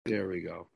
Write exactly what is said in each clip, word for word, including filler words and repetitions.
There we go.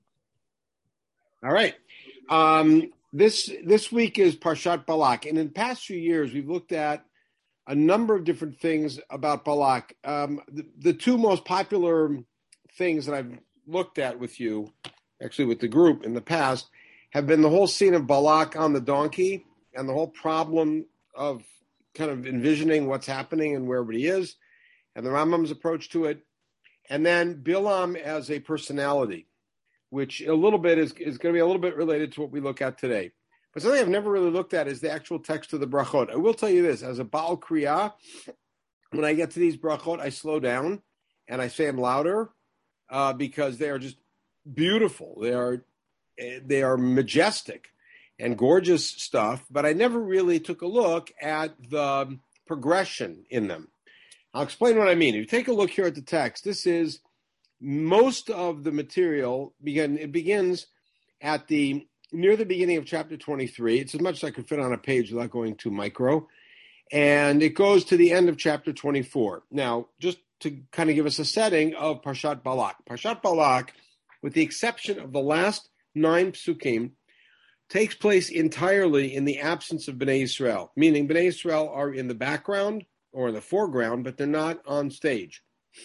All right. Um, this this week is Parshat Balak, and in the past few years, we've looked at a number of different things about Balak. Um, the, the two most popular things that I've looked at with you, actually with the group in the past, have been the whole scene of Balak on the donkey and the whole problem of kind of envisioning what's happening and where everybody is, and the Rambam's approach to it, and then Bilam as a personality, which a little bit is, is going to be a little bit related to what we look at today. But something I've never really looked at is the actual text of the brachot. I will tell you this, as a Baal Kriya, when I get to these brachot, I slow down and I say them louder uh, because they are just beautiful. They are they are majestic and gorgeous stuff, but I never really took a look at the progression in them. I'll explain what I mean. If you take a look here at the text, this is most of the material. Begin it begins at the near the beginning of chapter twenty-three. It's as much as I could fit on a page without going too micro. And it goes to the end of chapter twenty-four. Now, just to kind of give us a setting of Parshat Balak. Parshat Balak, with the exception of the last nine psukim, takes place entirely in the absence of Bnei Yisrael, meaning Bnei Yisrael are in the background or in the foreground, but they're not on stage.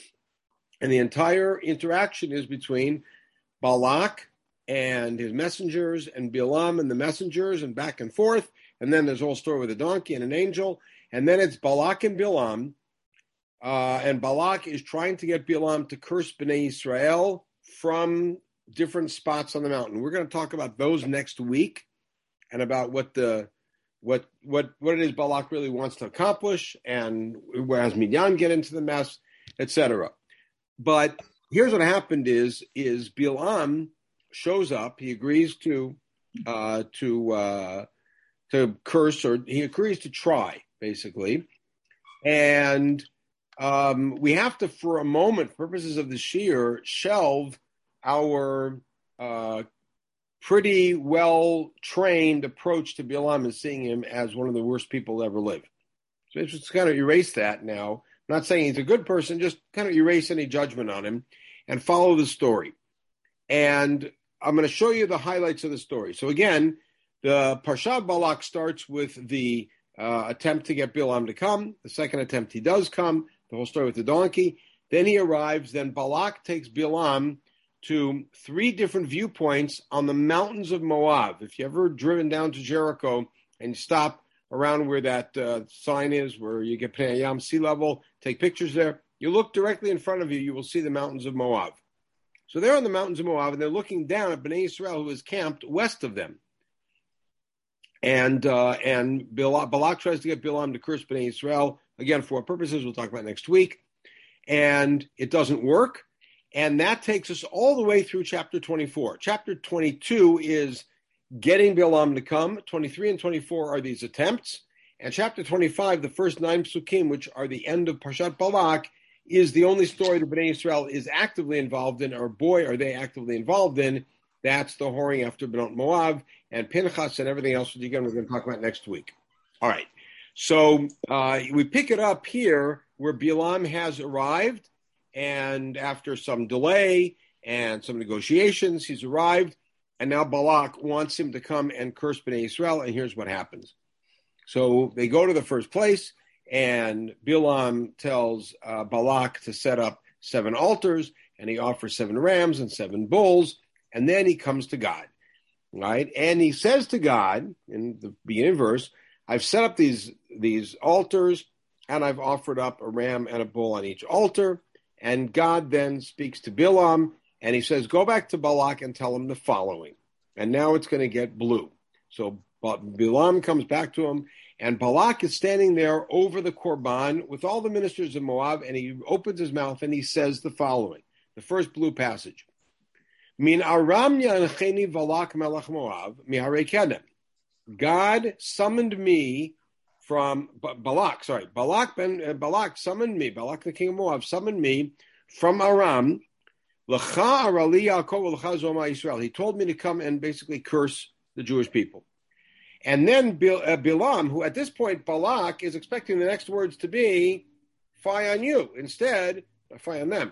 And the entire interaction is between Balak and his messengers and Bilam and the messengers and back and forth. And then there's a whole story with a donkey and an angel. And then it's Balak and Bilam. Uh, and Balak is trying to get Bilam to curse Bnei Yisrael from different spots on the mountain. We're going to talk about those next week and about what the what what what it is Balak really wants to accomplish and whereas Midyan get into the mess, et cetera. But here's what happened is is Bilam shows up. He agrees to uh, to uh, to curse, or he agrees to try, basically. And um, we have to, for a moment, for purposes of the shiur, shelve our uh, pretty well-trained approach to Bilam and seeing him as one of the worst people to ever live. So let's just kind of erase that now. I'm not saying he's a good person, just kind of erase any judgment on him and follow the story. And I'm going to show you the highlights of the story. So again, the Parshat Balak starts with the uh, attempt to get Bilam to come. The second attempt, he does come, the whole story with the donkey. Then he arrives. Then Balak takes Bilam to three different viewpoints on the mountains of Moab. If you've ever driven down to Jericho and you stop around where that uh, sign is, where you get Pnei Hayam sea level, take pictures there, you look directly in front of you, you will see the mountains of Moab. So they're on the mountains of Moab, and they're looking down at Bnei Yisrael, who is camped west of them. And uh, and Balak, Balak tries to get Bilam to curse Bnei Yisrael, again, for what purposes we'll talk about next week. And it doesn't work. And that takes us all the way through chapter twenty-four. Chapter twenty-two is getting Bilam to come. twenty-three and twenty-four are these attempts. And chapter twenty-five, the first nine psukim, which are the end of Parshat Balak, is the only story that Bnei Yisrael is actively involved in, or boy, are they actively involved in. That's the whoring after Benot Moab and Pinchas and everything else, which again we're going to talk about next week. All right. So uh, we pick it up here where Bilam has arrived, and after some delay and some negotiations, he's arrived, and now Balak wants him to come and curse Bnei Yisrael, and here's what happens. So they go to the first place, and Bilam tells uh, Balak to set up seven altars, and he offers seven rams and seven bulls, and then he comes to God, right? And he says to God, in the beginning verse, I've set up these, these altars, and I've offered up a ram and a bull on each altar. And God then speaks to Bilam, and he says, go back to Balak and tell him the following. And now it's going to get blue. So Bilam comes back to him, and Balak is standing there over the Korban with all the ministers of Moab, and he opens his mouth and he says the following, the first blue passage. Min aram yancheni Balak melech Moab miharei kedem. God summoned me from Balak, sorry, Balak ben uh, Balak summoned me, Balak the king of Moab summoned me from Aram. L'cha arali Yaakov l'cha zoma Yisrael. He told me to come and basically curse the Jewish people. And then Bil, uh, Bilam, who at this point Balak is expecting the next words to be, fie on you. Instead, fie on them.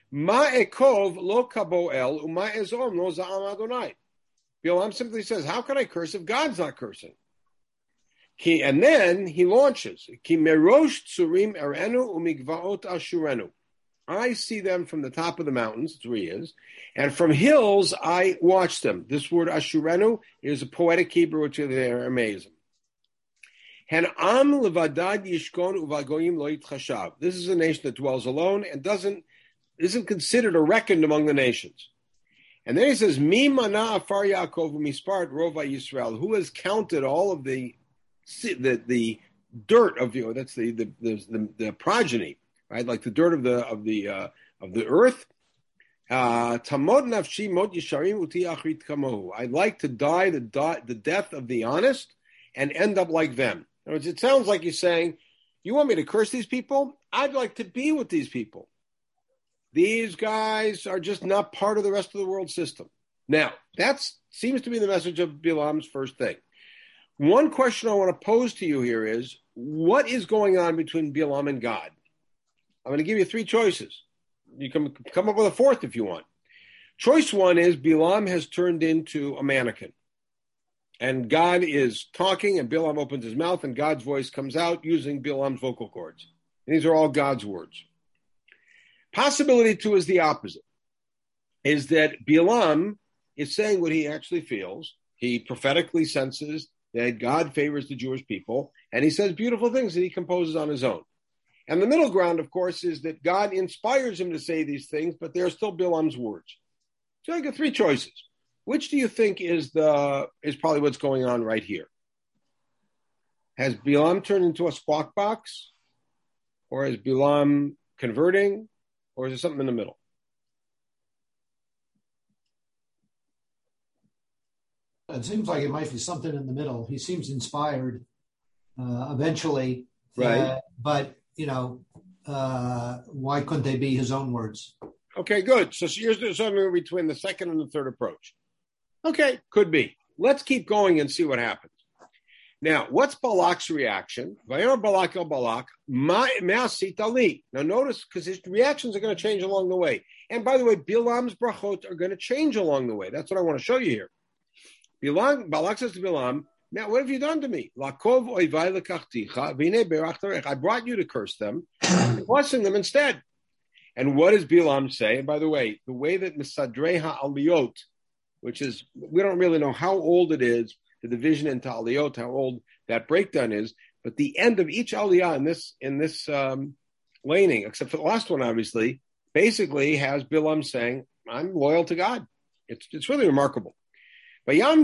Ma ekov lo kaboel uma ezom lo za'am Adonai. Bilam simply says, how can I curse if God's not cursing? Ki, and then he launches. Ki merosh tsurim erenu umigvaot ashurenu. I see them from the top of the mountains, three is, and from hills I watch them. This word ashurenu is a poetic Hebrew, which they're amazing. Hen am levadad yishkon uvagoyim lo yitchashav. This is a nation that dwells alone and doesn't isn't considered or reckoned among the nations. And then he says, Mi mana afar Yaakov umispart rova Yisrael. Who has counted all of the the the dirt of you know, that's the the, the the the progeny, right? Like the dirt of the of the uh, of the earth. Tamod nafshi mot yisharim uti achrit kamohu. I'd like to die the die, the death of the honest and end up like them. In other words, it sounds like you're saying, you want me to curse these people? I'd like to be with these people. These guys are just not part of the rest of the world system. Now, that seems to be the message of Bilam's first thing. One question I want to pose to you here is, what is going on between Bilam and God? I'm going to give you three choices. You can come up with a fourth if you want. Choice one is Bilam has turned into a mannequin. And God is talking, and Bilam opens his mouth, and God's voice comes out using Bilam's vocal cords. And these are all God's words. Possibility two is the opposite, is that Bilam is saying what he actually feels. He prophetically senses that God favors the Jewish people, and he says beautiful things that he composes on his own. And the middle ground, of course, is that God inspires him to say these things, but they're still Bilam's words. So I got three choices. Which do you think is the is probably what's going on right here? Has Bilam turned into a squawk box? Or is Bilam converting? Or is there something in the middle? It seems like it might be something in the middle. He seems inspired uh, eventually. Right. Uh, but, you know, uh, why couldn't they be his own words? Okay, good. So here's something between the second and the third approach. Okay, could be. Let's keep going and see what happens. Now, what's Balak's reaction? Vayor Balak el Balak, ma'asit ali. Now notice, because his reactions are going to change along the way. And by the way, Bilam's brachot are going to change along the way. That's what I want to show you here. Bilam, Balak says to Bilam, now what have you done to me? Lakov oivai lekachticha, v'nei berachtarech. I brought you to curse them, I'm blessing them instead. And what does Bilam say? And by the way, the way that Misadrei ha'aliyot, which is, we don't really know how old it is, the division into aliyot, how old that breakdown is, but the end of each aliyah in this in this um, laning, except for the last one, obviously, basically has Bilam saying, I'm loyal to God. It's it's really remarkable. I told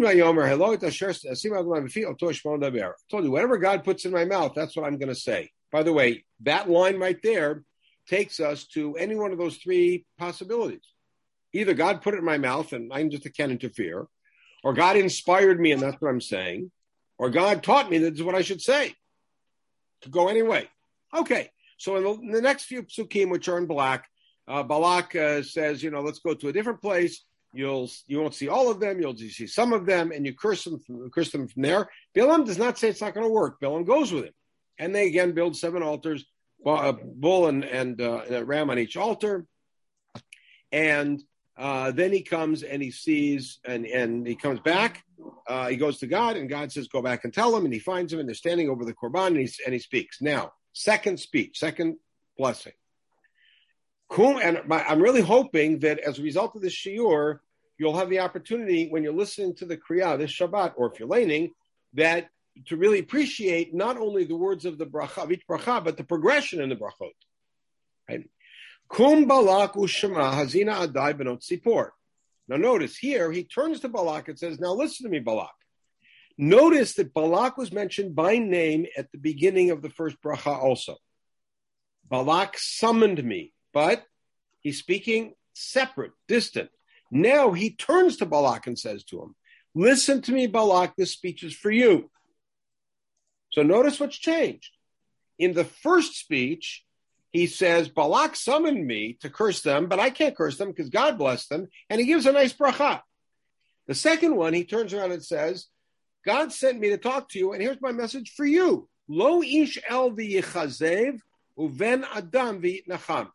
you, whatever God puts in my mouth, that's what I'm going to say. By the way, that line right there takes us to any one of those three possibilities. Either God put it in my mouth and I just can't interfere, or God inspired me and that's what I'm saying, or God taught me that this is what I should say. Could go any way. Okay, so in the, in the next few psukim, which are in black, uh, Balak uh, says, you know, let's go to a different place. You'll you won't see all of them. You'll just see some of them, and you curse them from, curse them from there. Bilam does not say it's not going to work. Bilam goes with him, and they again build seven altars, a bull and and, uh, and a ram on each altar, and uh, then he comes and he sees and and he comes back. Uh, he goes to God, and God says, "Go back and tell him." And he finds him, and they're standing over the korban, and he and he speaks. Now, second speech, second blessing. And I'm really hoping that as a result of this shiur, you'll have the opportunity when you're listening to the Kriyah this Shabbat, or if you're laning, that to really appreciate not only the words of the bracha, of each bracha, but the progression in the brachot. Right? Kum Balak u'shema hazina adai benot sipor. Now notice here, he turns to Balak and says, now listen to me, Balak. Notice that Balak was mentioned by name at the beginning of the first bracha also. Balak summoned me. But he's speaking separate, distant. Now he turns to Balak and says to him, listen to me, Balak, this speech is for you. So notice what's changed. In the first speech, he says, Balak summoned me to curse them, but I can't curse them because God blessed them. And he gives a nice bracha. The second one, he turns around and says, God sent me to talk to you, and here's my message for you. Lo ish el v'yichazev uven adam v'yitnacham.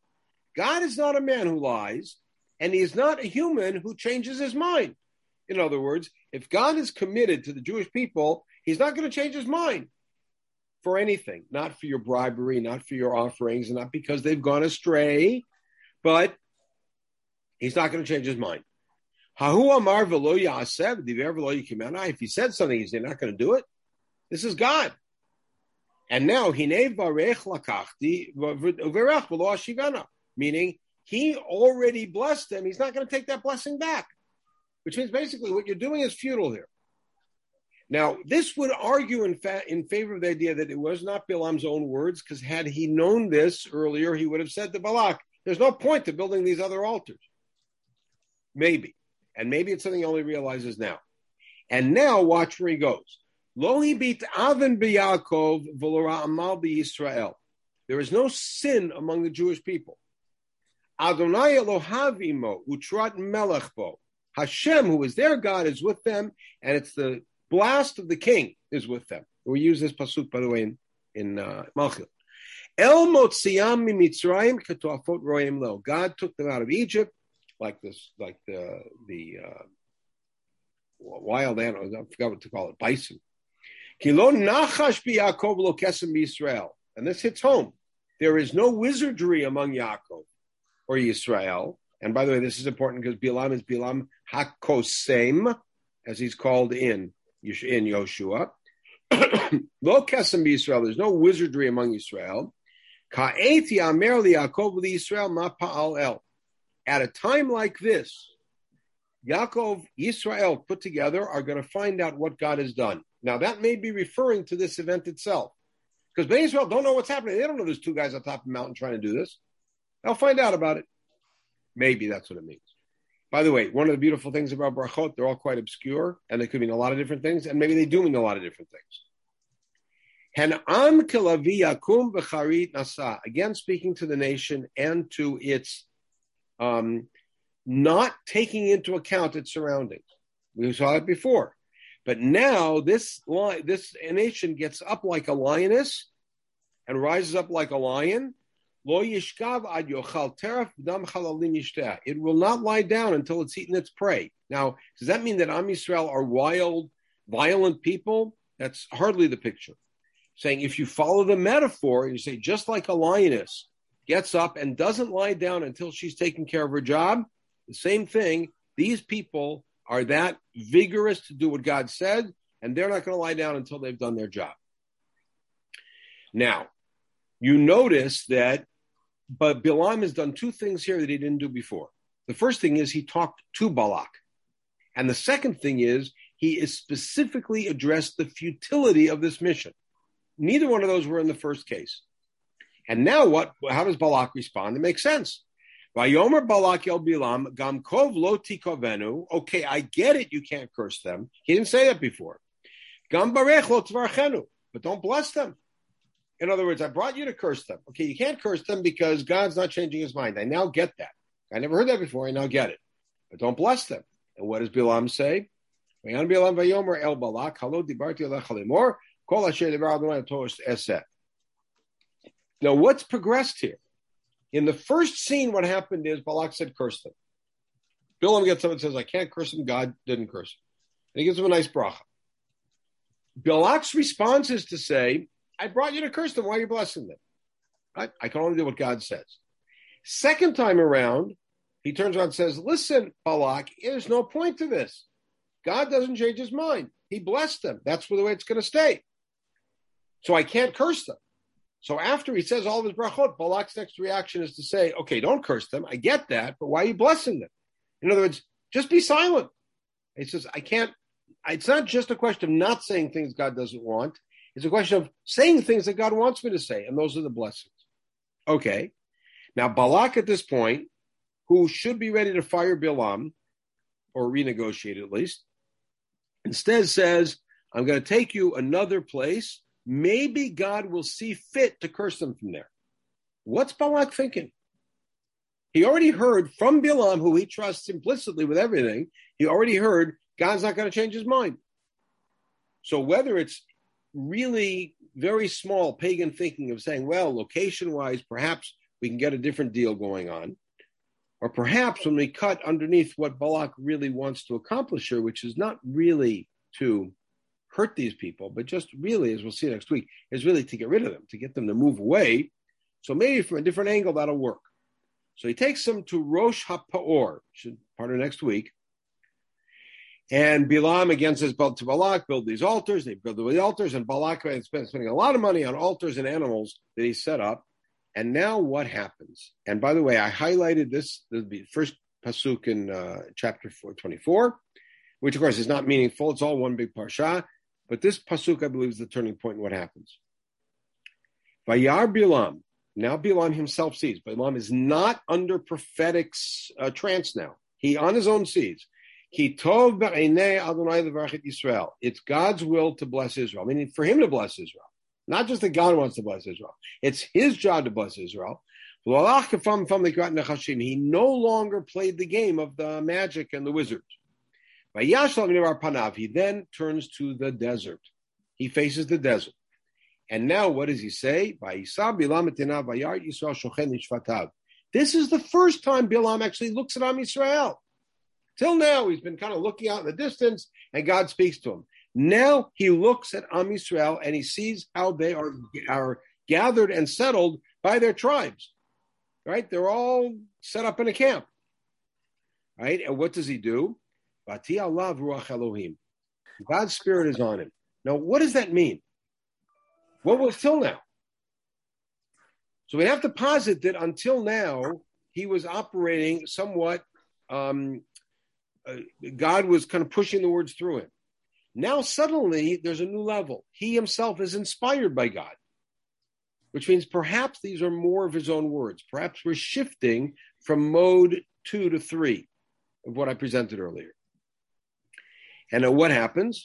God is not a man who lies, and he is not a human who changes his mind. In other words, if God is committed to the Jewish people, he's not going to change his mind for anything, not for your bribery, not for your offerings, and not because they've gone astray, but he's not going to change his mind. If he said something, he's not going to do it. This is God. And now, meaning he already blessed them. He's not going to take that blessing back, which means basically what you're doing is futile here. Now, this would argue in, fa- in favor of the idea that it was not Bilam's own words, because had he known this earlier, he would have said to Balak, there's no point to building these other altars. Maybe. And maybe it's something he only realizes now. And now, watch where he goes. Lo hibit aven b'Yaakov v'lo ra'amal b'Yisrael. There is no sin among the Jewish people. Adonai Elohav imo utrat melech bo. Hashem, who is their God, is with them, and it's the blast of the king is with them. We use this pasuk, by the way, in, in uh, Malchil. El motziam mimitzrayim ketoafot roim lo. God took them out of Egypt, like this, like the the uh, wild animals. I forgot what to call it, bison. Kilo nachash b'Yaakov lo kesem b'Yisrael, and this hits home. There is no wizardry among Yaakov or Yisrael. And by the way, this is important because Bilam is Bilam HaKosem, as he's called in in Yoshua. Lo kesem b'Yisrael. There's no wizardry among Yisrael. Ka'eti amer liYaakov liYisrael ma pa'al el. At a time like this, Yaakov, Yisrael put together are going to find out what God has done. Now, that may be referring to this event itself. Because Bnei Yisrael don't know what's happening. They don't know there's two guys on top of the mountain trying to do this. They'll find out about it. Maybe that's what it means. By the way, one of the beautiful things about brachot, they're all quite obscure, and they could mean a lot of different things, and maybe they do mean a lot of different things. Han'am kelavi yakum b'charit nasa. Again, speaking to the nation and to its um, not taking into account its surroundings. We saw it before. But now this li- this nation gets up like a lioness and rises up like a lion. Lo yishkav ad yochal teref dam chalalim yishteh. It will not lie down until it's eaten its prey. Now, does that mean that Am Yisrael are wild, violent people? That's hardly the picture. Saying if you follow the metaphor, you say just like a lioness gets up and doesn't lie down until she's taken care of her job, the same thing, these people are that vigorous to do what God said, and they're not going to lie down until they've done their job. Now, you notice that, but Bilam has done two things here that he didn't do before. The first thing is he talked to Balak. And the second thing is he is specifically addressed the futility of this mission. Neither one of those were in the first case. And now what? How does Balak respond? It makes sense. Vayomer Balak el Bilam, Gam Kov lo tikovenu. Okay, I get it, you can't curse them. He didn't say that before. Gam barech lo tvarchenu. But don't bless them. In other words, I brought you to curse them. Okay, you can't curse them because God's not changing his mind. I now get that. I never heard that before. I now get it. But don't bless them. And what does Bilam say? Vayan Bilam vayomer el Balak, halo dibarti alech halimor, kol asher dibar Adonai tosh eset. Now, what's progressed here? In the first scene, what happened is Balak said, curse them. Bilam gets up and says, I can't curse them. God didn't curse them. And he gives him a nice bracha. Balak's response is to say, I brought you to curse them. Why are you blessing them? I, I can only do what God says. Second time around, he turns around and says, listen, Balak, there's no point to this. God doesn't change his mind. He blessed them. That's the way it's going to stay. So I can't curse them. So after he says all of his brachot, Balak's next reaction is to say, okay, don't curse them. I get that, but why are you blessing them? In other words, just be silent. He says, I can't, it's not just a question of not saying things God doesn't want. It's a question of saying things that God wants me to say, and those are the blessings. Okay. Now, Balak at this point, who should be ready to fire Bilam, or renegotiate at least, instead says, I'm going to take you another place. Maybe God will see fit to curse them from there. What's Balak thinking? He already heard from Bilam, who he trusts implicitly with everything, he already heard God's not going to change his mind. So whether it's really very small pagan thinking of saying, well, location-wise, perhaps we can get a different deal going on. Or perhaps when we cut underneath what Balak really wants to accomplish here, which is not really to hurt these people, but just really, as we'll see next week, is really to get rid of them, to get them to move away. So maybe from a different angle, that'll work. So he takes them to Rosh HaPa'or, which is part of next week. And Bilam again says to Balak, build these altars. They build the altars, and Balak is spending a lot of money on altars and animals that he set up. And now what happens? And by the way, I highlighted this, the first pasuk in uh, chapter four twenty-four, which of course is not meaningful. It's all one big parsha. But this pasuk, I believe, is the turning point in what happens. Vayar Bilam. Now Bilam himself sees. Bilam is not under prophetic uh, trance now. He on his own sees. Ki tov b'einei Adonai levarach Yisrael. It's God's will to bless Israel. Meaning for him to bless Israel. Not just that God wants to bless Israel. It's his job to bless Israel. He no longer played the game of the magic and the wizards. He then turns to the desert. He faces the desert. And now what does he say? This is the first time Bilam actually looks at Am Yisrael. Till now, he's been kind of looking out in the distance, and God speaks to him. Now he looks at Am Yisrael, and he sees how they are, are gathered and settled by their tribes. Right? They're all set up in a camp. Right? And what does he do? Vati alav ruach Elohim. God's spirit is on him. Now, what does that mean? What was till now? So we have to posit that until now, he was operating somewhat, um, uh, God was kind of pushing the words through him. Now suddenly there's a new level. He himself is inspired by God, which means perhaps these are more of his own words. Perhaps we're shifting from mode two to three of what I presented earlier. And uh, what happens?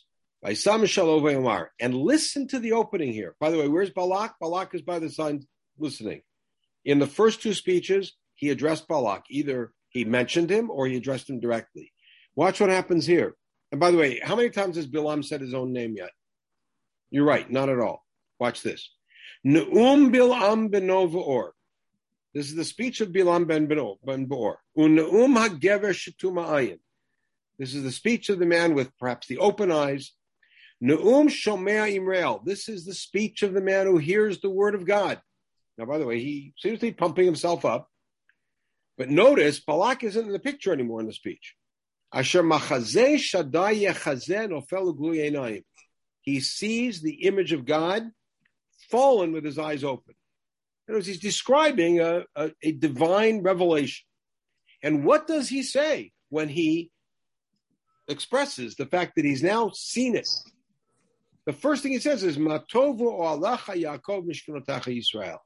And listen to the opening here. By the way, where's Balak? Balak is by the side listening. In the first two speeches, he addressed Balak. Either he mentioned him or he addressed him directly. Watch what happens here. And by the way, how many times has Bilam said his own name yet? You're right, not at all. Watch this. Ne'um Bilam ben Beor. This is the speech of Bilam ben Beor. U'ne'um hagever shetuma ayin. This is the speech of the man with perhaps the open eyes. Ne'um shomea imre'el. This is the speech of the man who hears the word of God. Now, by the way, he seems to be pumping himself up. But notice, Balak isn't in the picture anymore in the speech. Asher machazeh shadai yechazeh nofel uglu einayim. He sees the image of God fallen with his eyes open. In other words, he's describing a, a, a divine revelation. And what does he say when he expresses the fact that he's now seen it? The first thing he says is, Matovu olacha Yaakov mishkanotacha Yisrael.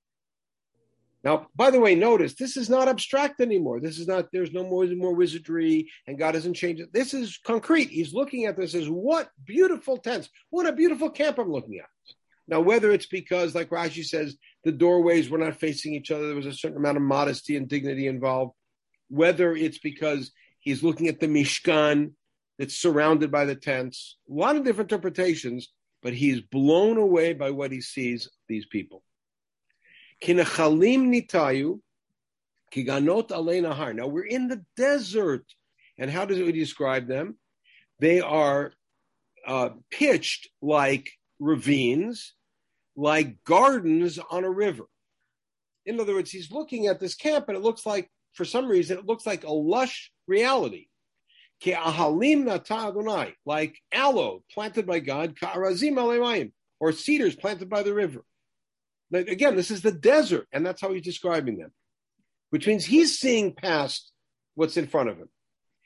Now, by the way, notice, this is not abstract anymore. This is not, there's no more, more wizardry, and God hasn't changed it. This is concrete. He's looking at this as, what beautiful tents. What a beautiful camp I'm looking at. Now, whether it's because, like Rashi says, the doorways were not facing each other, there was a certain amount of modesty and dignity involved, whether it's because he's looking at the Mishkan that's surrounded by the tents, a lot of different interpretations, but he's blown away by what he sees these people. Kinechalim nitayu, kiganot alei nahar. Now we're in the desert, and how does it describe them? They are uh, pitched like ravines, like gardens on a river. In other words, he's looking at this camp, and it looks like, for some reason, it looks like a lush reality. Ke'ahalim nata Adonai, like aloe planted by God, ka'arazim alemayim, or cedars planted by the river. Again, this is the desert, and that's how he's describing them, which means he's seeing past what's in front of him.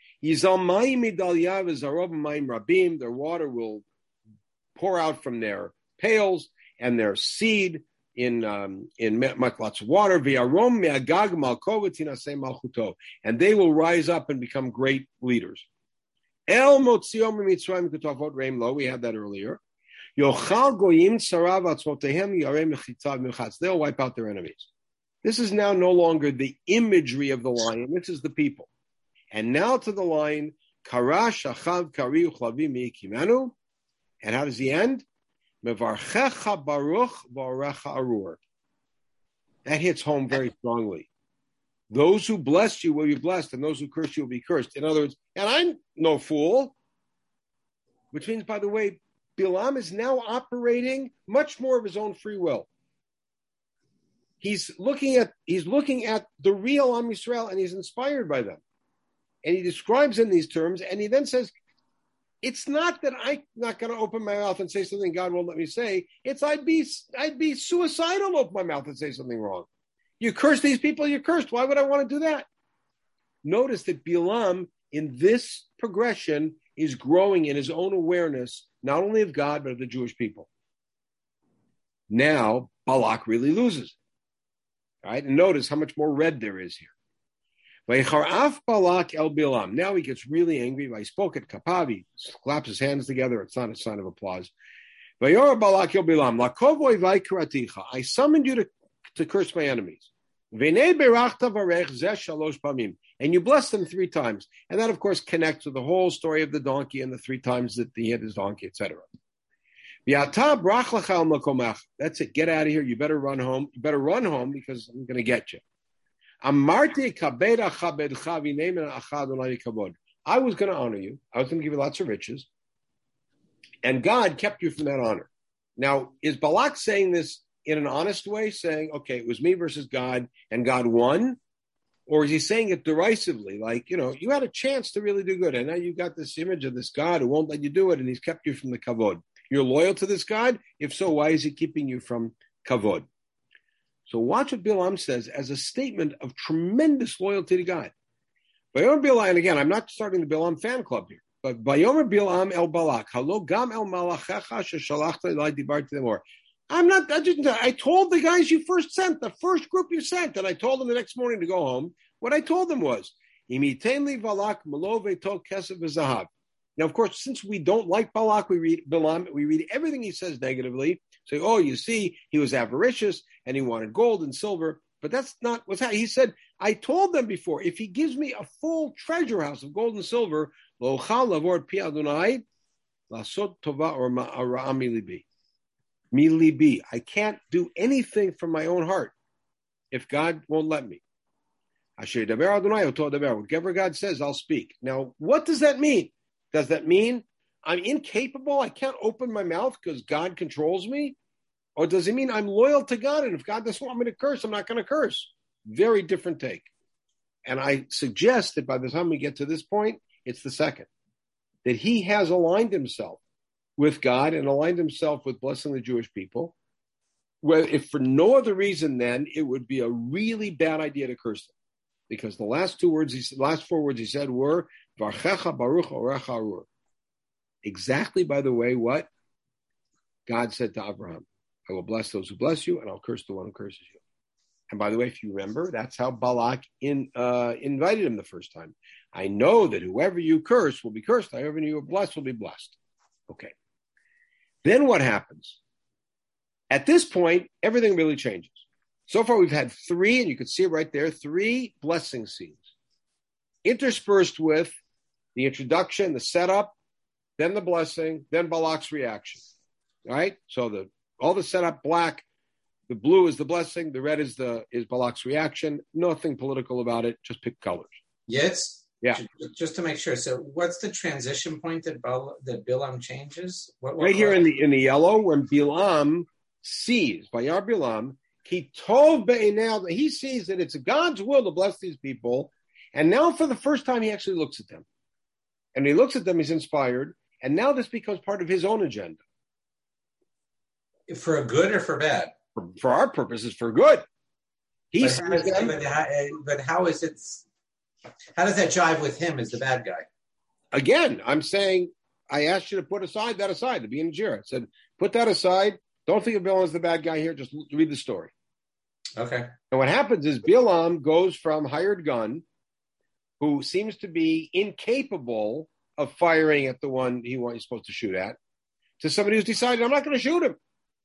Their water will pour out from their pails, and their seed in um, in lots of water. And they will rise up and become great leaders. El Motziom Mitzrayim Ketavot Reim Lo. We had that earlier. Yochal Goyim Tzarav Atzmotehem Yarei Mechitzav Milchatz. They'll wipe out their enemies. This is now no longer the imagery of the lion. This is the people. And now to the lion. Kara Shachav Kari Uchlavi Mi'ikimenu. And how does he end? Mevarchecha Baruch V'Orecha Arur. That hits home very strongly. Those who bless you will be blessed, and those who curse you will be cursed. In other words, and I'm no fool, which means, by the way, Bilam is now operating much more of his own free will. He's looking at he's looking at the real Am Yisrael, and he's inspired by them. And he describes in these terms, and he then says, it's not that I'm not going to open my mouth and say something God won't let me say. It's I'd be I'd be suicidal to open my mouth and say something wrong. You curse these people, you're cursed. Why would I want to do that? Notice that Bilam, in this progression, is growing in his own awareness, not only of God, but of the Jewish people. Now, Balak really loses. All right? And notice how much more red there is here. Balak el Bilam. Now he gets really angry. I spoke at Kapavi, claps his hands together. It's not a sign of applause. Balak el Bilam. I summoned you to, to curse my enemies. And you bless them three times. And that, of course, connects with the whole story of the donkey and the three times that he hit his donkey, et cetera. That's it. Get out of here. You better run home. You better run home because I'm going to get you. I was going to honor you. I was going to give you lots of riches. And God kept you from that honor. Now, is Balak saying this in an honest way, saying, okay, it was me versus God, and God won? Or is he saying it derisively, like, you know, you had a chance to really do good, and now you've got this image of this God who won't let you do it, and he's kept you from the kavod. You're loyal to this God? If so, why is he keeping you from kavod? So watch what Bilam says as a statement of tremendous loyalty to God. Vayomer Bilam, and again, I'm not starting the Bilam fan club here, but Vayomer Bilam el Balak, halo gam el malachecha sheshalachta elai dibarti lemor. I'm not, I didn't, I told the guys you first sent, the first group you sent, and I told them the next morning to go home. What I told them was, imitein li Balak malo ve'to kesef v'zahav. Now, of course, since we don't like Balak, we read Bilam, we read everything he says negatively. Say, oh, you see, he was avaricious and he wanted gold and silver. But that's not what's happening. He said, I told them before, if he gives me a full treasure house of gold and silver, lo chal lavor pi Adonai, lasot tova or ma'ara milibi. Milibi. I can't do anything from my own heart if God won't let me. Asher daber Adonai oto daber. Whatever God says, I'll speak. Now, what does that mean? Does that mean I'm incapable? I can't open my mouth because God controls me? Or does it mean I'm loyal to God, and if God doesn't want me to curse, I'm not going to curse? Very different take. And I suggest that by the time we get to this point, it's the second. That he has aligned himself with God and aligned himself with blessing the Jewish people. Well, if for no other reason, then it would be a really bad idea to curse them. Because the last two words, he said, last four words he said were, Varchecha Baruch Orecha Arur. Exactly, by the way, what God said to Abraham. I will bless those who bless you, and I'll curse the one who curses you. And by the way, if you remember, that's how Balak in, uh, invited him the first time. I know that whoever you curse will be cursed. Whoever you bless will be blessed. Okay. Then what happens? At this point, everything really changes. So far, we've had three, and you can see it right there, three blessing scenes, interspersed with the introduction, the setup, then the blessing, then Balak's reaction. All right? So the all the setup, black, the blue is the blessing, the red is the is Balak's reaction. Nothing political about it, just pick colors. Yes? Yeah. Just to make sure. So what's the transition point that Bal- that Bilam changes? What, what, right here what? in the in the yellow, when Bilam sees, Vayar Bilam, he told Be'enel, he sees that it's God's will to bless these people, and now for the first time he actually looks at them. And when he looks at them, he's inspired, and now this becomes part of his own agenda. For a good or for bad? For, for our purposes, for good. He but, sees how is, them, but, how, but how is it, how does that jive with him as the bad guy? Again, I'm saying, I asked you to put aside that aside, to be in Jira. I said, put that aside. Don't think of Bilam as the bad guy here. Just read the story. Okay. And what happens is Bilam goes from hired gun, who seems to be incapable of firing at the one he he's supposed to shoot at, to somebody who's decided, I'm not going to shoot him.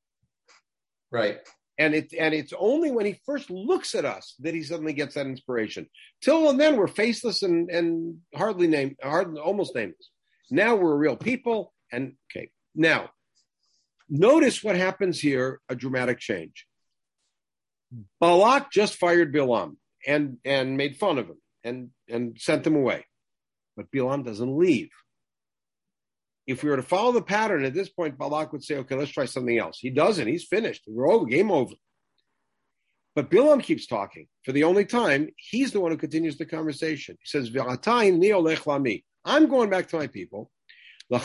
Right. And it and it's only when he first looks at us that he suddenly gets that inspiration. Till then, we're faceless and, and hardly named, hardly, almost nameless. Now we're real people. And okay, now notice what happens here, a dramatic change. Balak just fired Bilam and, and made fun of him and, and sent him away. But Bilam doesn't leave. If we were to follow the pattern at this point, Balak would say, okay, let's try something else. He doesn't. He's finished. We're over. Game over. But Bilam keeps talking. For the only time, he's the one who continues the conversation. He says, I'm going back to my people. Let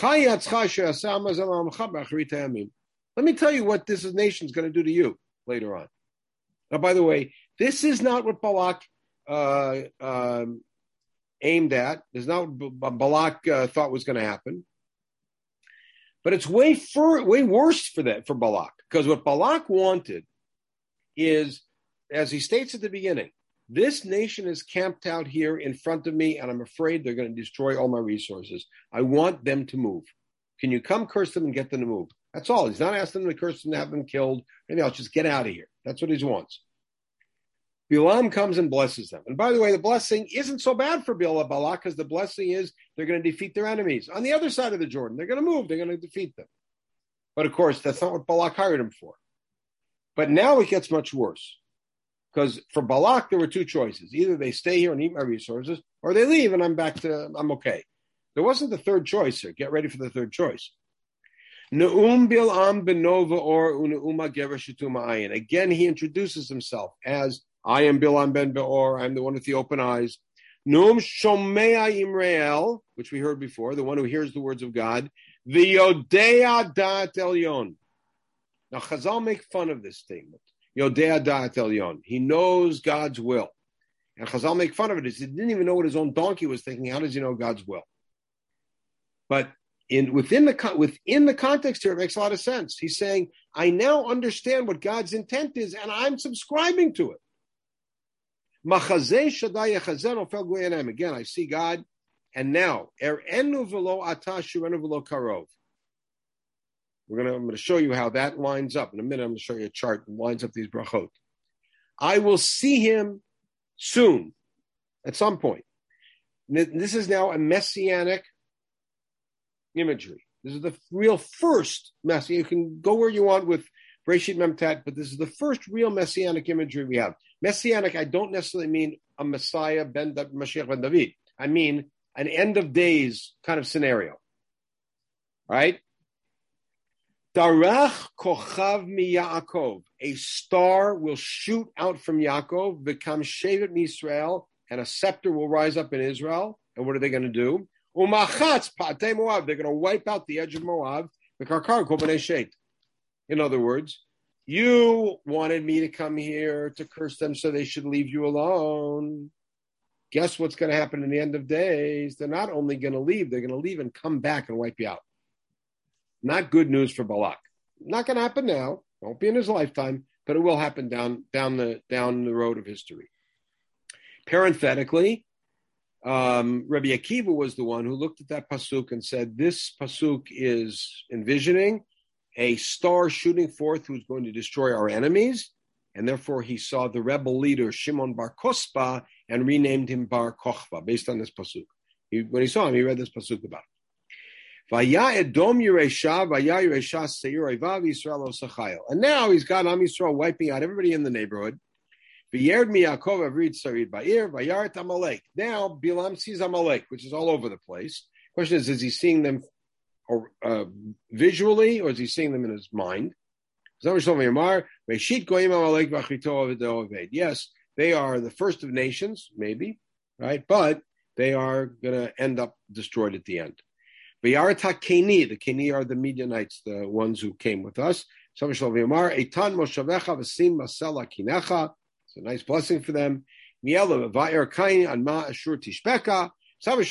me tell you what this nation is going to do to you later on. Now, by the way, this is not what Balak uh, um, aimed at. This is not what Balak uh, thought was going to happen. But it's way for, way worse for that for Balak, because what Balak wanted is, as he states at the beginning, this nation is camped out here in front of me, and I'm afraid they're going to destroy all my resources. I want them to move. Can you come curse them and get them to move? That's all. He's not asking them to curse them, to have them killed, anything else. Just get out of here. That's what he wants. Bilam comes and blesses them. And by the way, the blessing isn't so bad for Bilam Balak, because the blessing is they're going to defeat their enemies. On the other side of the Jordan, they're going to move. They're going to defeat them. But of course, that's not what Balak hired him for. But now it gets much worse. Because for Balak, there were two choices. Either they stay here and eat my resources, or they leave and I'm back to, I'm okay. There wasn't the third choice here. Get ready for the third choice. Ne'um Bilam benova or une'uma gever shetuma ayin. Again, he introduces himself as, I am Bilam ben Beor. I'm the one with the open eyes. Ne'um shomea imreel, which we heard before, the one who hears the words of God. V'yodea da'at elyon. Now, Chazal make fun of this statement. Yodea da'at elyon. He knows God's will. And Chazal make fun of it. He didn't even know what his own donkey was thinking. How does he know God's will? But in within the within the context here, it makes a lot of sense. He's saying, I now understand what God's intent is, and I'm subscribing to it. Again, I see God, and now we're gonna. I'm going to show you how that lines up in a minute. I'm going to show you a chart that lines up these brachot. I will see him soon, at some point. This is now a messianic imagery. This is the real first messianic. You can go where you want with Bereshit Memtat, but this is the first real messianic imagery we have. Messianic, I don't necessarily mean a Messiah, Ben Mashiach ben David. I mean an end of days kind of scenario. Right? Darach kochav mi Yaakov. A star will shoot out from Yaakov, become shevet Yisrael, and a scepter will rise up in Israel. And what are they going to do? Umachatz patei Moab. They're going to wipe out the edge of Moab. In other words, you wanted me to come here to curse them so they should leave you alone. Guess what's going to happen in the end of days? They're not only going to leave, they're going to leave and come back and wipe you out. Not good news for Balak. Not going to happen now. Won't be in his lifetime, but it will happen down, down, the, down the road of history. Parenthetically, um, Rabbi Akiva was the one who looked at that pasuk and said, this pasuk is envisioning a star shooting forth who's going to destroy our enemies, and therefore he saw the rebel leader Shimon Bar Kospa and renamed him Bar Kochva based on this pasuk. He, when he saw him, he read this pasuk about it. Vaya Edom Yeresha, Vaya Yeresha Seir Evav Yisrael Osachayil. And now he's got Am Yisrael wiping out everybody in the neighborhood. V'yerd mi Yaakov Avrid Sarid Ba'ir, Vayaret Amalek. Now Bilam sees Amalek, which is all over the place. Question is, is he seeing them or, uh, visually, or is he seeing them in his mind? Yes, they are the first of nations, maybe, right? But they are going to end up destroyed at the end. The Keni are the Midianites, the ones who came with us. It's a nice blessing for them. These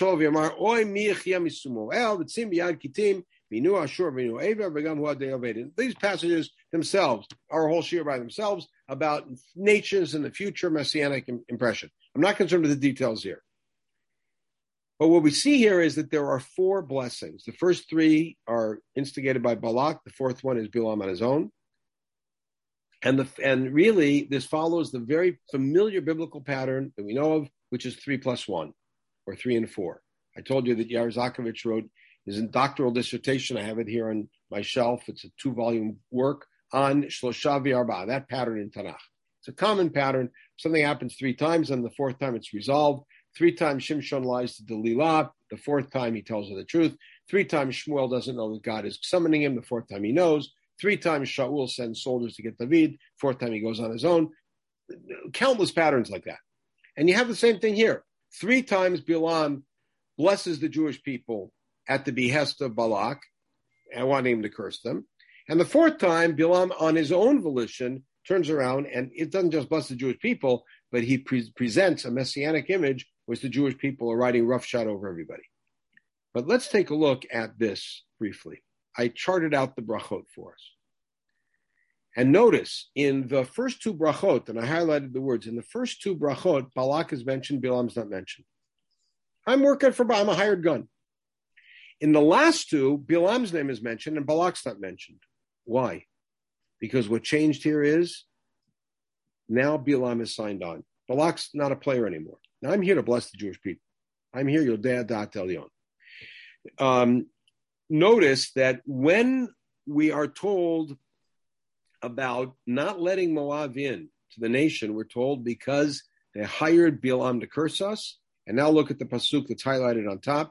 passages themselves are a whole shiur by themselves about nations and the future messianic impression. I'm not concerned with the details here. But what we see here is that there are four blessings. The first three are instigated by Balak. The fourth one is Bilam on his own. And the and really, this follows the very familiar biblical pattern that we know of, which is three plus one, or three and four. I told you that Yair Zakovich wrote his doctoral dissertation. I have it here on my shelf. It's a two-volume work on Shlosha v'Arba, that pattern in Tanakh. It's a common pattern. Something happens three times, and the fourth time it's resolved. Three times Shimshon lies to Delilah. The fourth time he tells her the truth. Three times Shmuel doesn't know that God is summoning him. The fourth time he knows. Three times Shaul sends soldiers to get David. Fourth time he goes on his own. Countless patterns like that. And you have the same thing here. Three times Bilam blesses the Jewish people at the behest of Balak and wanting him to curse them. And the fourth time, Bilam, on his own volition, turns around and it doesn't just bless the Jewish people, but he pre- presents a messianic image which the Jewish people are riding roughshod over everybody. But let's take a look at this briefly. I charted out the brachot for us. And notice, in the first two brachot, and I highlighted the words, in the first two brachot, Balak is mentioned, Bilam's not mentioned. I'm working for, I'm a hired gun. In the last two, Bilam's name is mentioned and Balak's not mentioned. Why? Because what changed here is now Bilam is signed on. Balak's not a player anymore. Now I'm here to bless the Jewish people. I'm here, Yodea Dat Elyon. Um, notice that when we are told about not letting Moab in to the nation, we're told because they hired Bilam to curse us. And now look at the pasuk that's highlighted on top.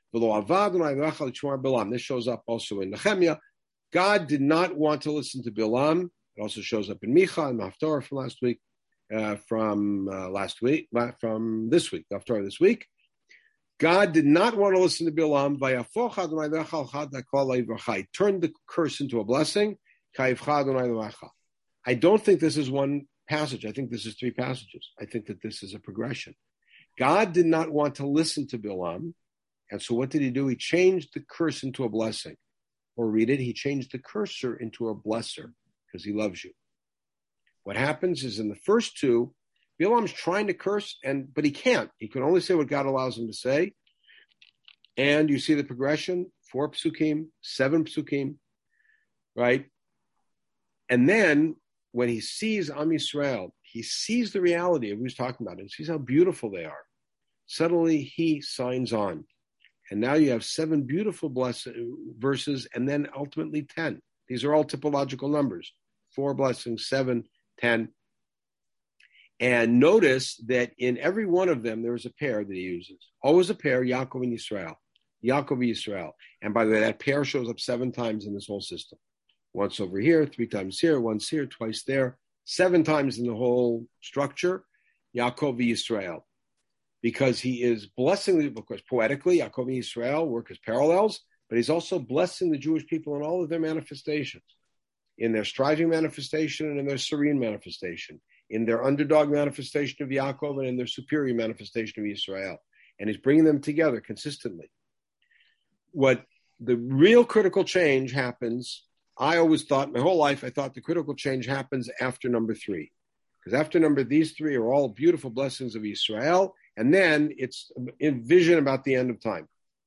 This shows up also in Nehemiah. God did not want to listen to Bilam. It also shows up in Micha and Haftarah from last week, uh, from uh, last week, from this week, Haftarah this week. God did not want to listen to Bilam. He turned the curse into a blessing. I don't think this is one passage. I think this is three passages. I think that this is a progression. God did not want to listen to Bilam. And so what did he do? He changed the curse into a blessing. Or read it, he changed the cursor into a blesser because he loves you. What happens is in the first two, Bilam's trying to curse, and but he can't. He can only say what God allows him to say. And you see the progression, four psukim, seven psukim, right? And then when he sees Am Yisrael, he sees the reality of who he's talking about and sees how beautiful they are. Suddenly he signs on. And now you have seven beautiful bless- verses and then ultimately ten. These are all typological numbers. Four blessings, seven, ten. And notice that in every one of them, there is a pair that he uses. Always a pair, Yaakov and Yisrael. Yaakov and Yisrael. And by the way, that pair shows up seven times in this whole system. Once over here, three times here, once here, twice there. Seven times in the whole structure, Yaakov and Yisrael. Because he is blessing, of course, poetically, Yaakov and Yisrael work as parallels, but he's also blessing the Jewish people in all of their manifestations, in their striving manifestation and in their serene manifestation, in their underdog manifestation of Yaakov and in their superior manifestation of Yisrael. And he's bringing them together consistently. What the real critical change happens, I always thought, my whole life, I thought the critical change happens after number three. Because after number, these three are all beautiful blessings of Yisrael. And then it's in vision about the end of time.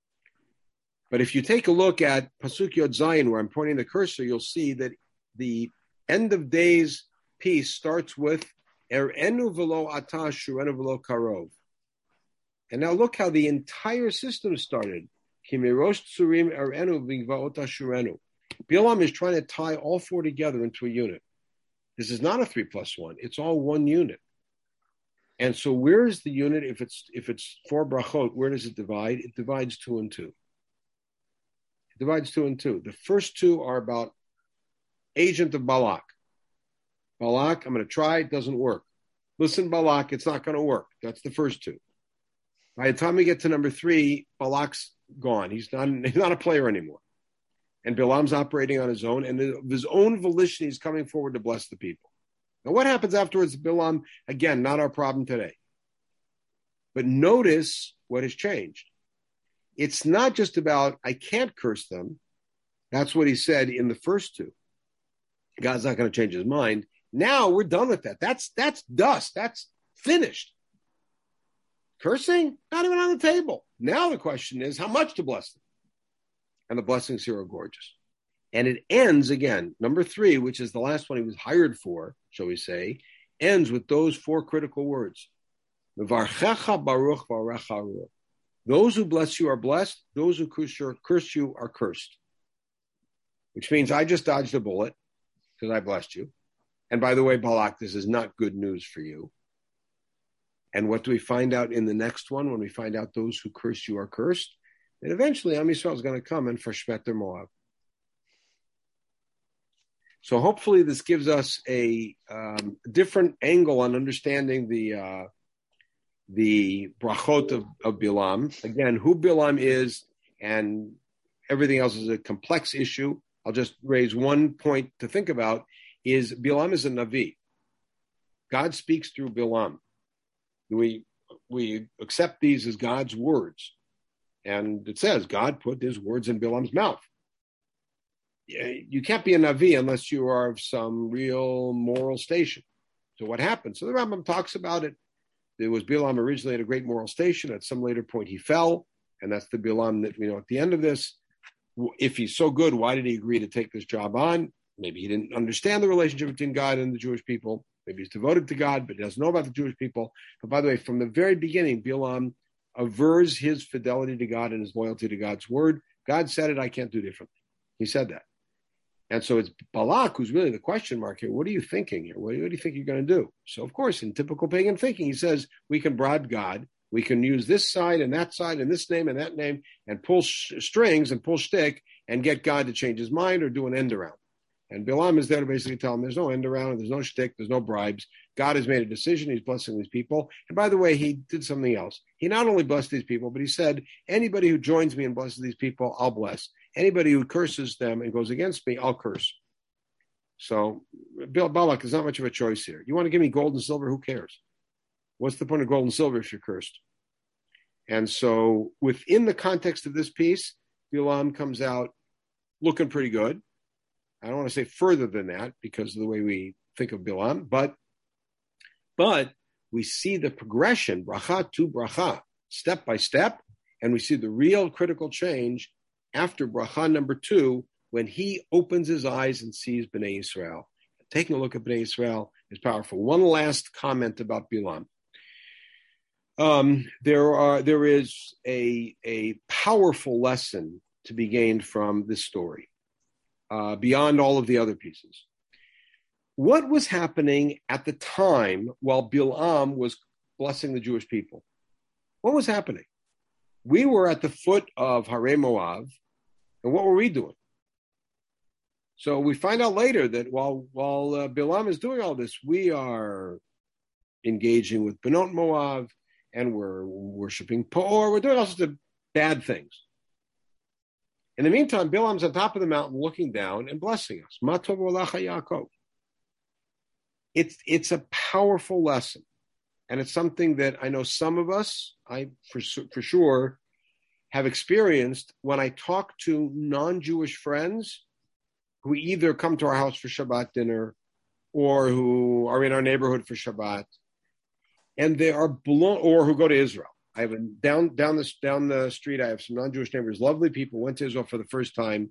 But if you take a look at Pasuk Yod Zayin, where I'm pointing the cursor, you'll see that the end of days piece starts with Er'enu v'lo atah shurenu v'lo karov. And now look how the entire system started. Kimirosh tzurim er'enu v'gvaot shurenu. Bilam is trying to tie all four together into a unit. This is not a three plus one. It's all one unit. And so where is the unit? If it's if it's four brachot, where does it divide? It divides two and two. It divides two and two. The first two are about agent of Balak. Balak, I'm going to try. It doesn't work. Listen, Balak, it's not going to work. That's the first two. By the time we get to number three, Balak's gone. He's not, he's not a player anymore. And Bilam's operating on his own. And of his own volition, he's coming forward to bless the people. Now, what happens afterwards, Bilam? Again, not our problem today. But notice what has changed. It's not just about, I can't curse them. That's what he said in the first two. God's not going to change his mind. Now we're done with that. That's that's dust. That's finished. Cursing? Not even on the table. Now the question is, how much to bless them? And the blessings here are gorgeous. And it ends, again, number three, which is the last one he was hired for, shall we say, ends with those four critical words. Mevarchecha baruch v'arecha aruch. Those who bless you are blessed. Those who curse you are cursed. Which means I just dodged a bullet because I blessed you. And by the way, Balak, this is not good news for you. And what do we find out in the next one when we find out those who curse you are cursed? And eventually Am Yisrael is going to come and Fashmet their Moab. So hopefully this gives us a um, different angle on understanding the uh, the brachot of, of Bilam. Again, who Bilam is and everything else is a complex issue. I'll just raise one point to think about is Bilam is a Navi. God speaks through Bilam. We we accept these as God's words. And it says God put his words in Bilam's mouth. You can't be a Navi unless you are of some real moral station. So what happened? So the Rambam talks about it. There was Bilam originally at a great moral station. At some later point, he fell. And that's the Bilam that we know at the end of this. If he's so good, why did he agree to take this job on? Maybe he didn't understand the relationship between God and the Jewish people. Maybe he's devoted to God, but he doesn't know about the Jewish people. But by the way, from the very beginning, Bilam avers his fidelity to God and his loyalty to God's word. God said it, I can't do differently. He said that. And so it's Balak who's really the question mark here. What are you thinking here? What do you, what do you think you're going to do? So, of course, in typical pagan thinking, he says, we can bribe God. We can use this side and that side and this name and that name and pull sh- strings and pull shtick and get God to change his mind or do an end around. And Bilam is there to basically tell him there's no end around, and there's no shtick, there's no bribes. God has made a decision. He's blessing these people. And by the way, he did something else. He not only blessed these people, but he said, anybody who joins me and blesses these people, I'll bless. Anybody who curses them and goes against me, I'll curse. So Bill Balak is not much of a choice here. You want to give me gold and silver? Who cares? What's the point of gold and silver if you're cursed? And so within the context of this piece, Bilam comes out looking pretty good. I don't want to say further than that because of the way we think of Bilam, but but we see the progression, bracha to bracha, step by step, and we see the real critical change after bracha number two when he opens his eyes and sees Bnei Yisrael. Taking a look at Bnei Yisrael is powerful. One last comment about Bilam. Um, there are there is a a powerful lesson to be gained from this story. Uh, beyond all of the other pieces. What was happening at the time while Bilam was blessing the Jewish people? What was happening? We were at the foot of Harei Moab, and what were we doing? So we find out later that while while uh, Bilam is doing all this, we are engaging with Benot Moab, and we're worshiping Peor. We're doing all sorts of bad things. In the meantime, Bilam's on top of the mountain looking down and blessing us. Ma tov olacha Yaakov. It's, it's a powerful lesson. And it's something that I know some of us, I for, for sure, have experienced when I talk to non-Jewish friends who either come to our house for Shabbat dinner or who are in our neighborhood for Shabbat. And they are blown, or who go to Israel. I have a, down down the down the street. I have some non-Jewish neighbors, lovely people. Went to Israel for the first time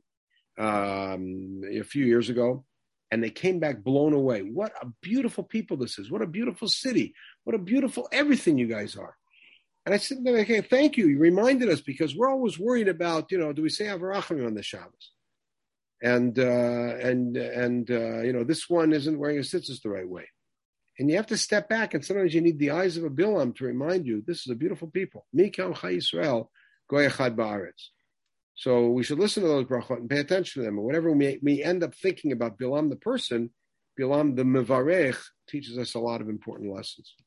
um, a few years ago, and they came back blown away. What a beautiful people this is! What a beautiful city! What a beautiful everything you guys are. And I said, "Okay, thank you. You reminded us because we're always worried about, you know, do we say Avarachim on the Shabbos? And uh, and and uh, you know, this one isn't wearing his tzitzis the right way." And you have to step back, and sometimes you need the eyes of a Bilam to remind you, this is a beautiful people. Mikam Chai Yisrael, Goy Echad Ba'aretz. So we should listen to those brachot and pay attention to them. And whatever we, we end up thinking about Bilam the person, Bilam the Mevarech teaches us a lot of important lessons.